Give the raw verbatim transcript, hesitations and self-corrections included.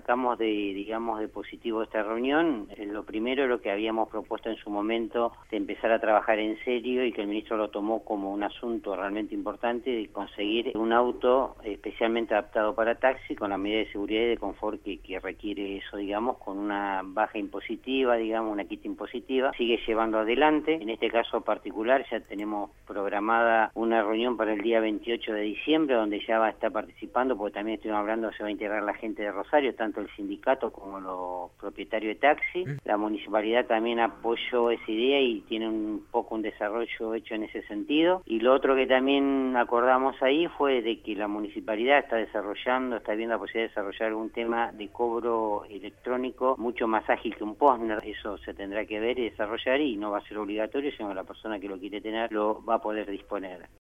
sacamos de, digamos, de positivo esta reunión, eh, lo primero, lo que habíamos propuesto en su momento, de empezar a trabajar en serio y que el ministro lo tomó como un asunto realmente importante, de conseguir un auto especialmente adaptado para taxi, con la medida de seguridad y de confort que, que requiere eso, digamos, con una baja impositiva, digamos, una quita impositiva, sigue llevando adelante. En este caso particular ya tenemos programada una reunión para el día veintiocho de diciembre, donde ya va a estar participando, porque también estuvimos hablando, se va a integrar la gente de Rosario, tanto el sindicato como los propietarios de taxi. La municipalidad también apoyó esa idea y tiene un poco un desarrollo hecho en ese sentido. Y lo otro que también acordamos ahí fue de que la municipalidad está desarrollando, está viendo la posibilidad de desarrollar un tema de cobro electrónico mucho más ágil que un postner. Eso se tendrá que ver y desarrollar, y no va a ser obligatorio, sino que la persona que lo quiere tener lo va a poder disponer.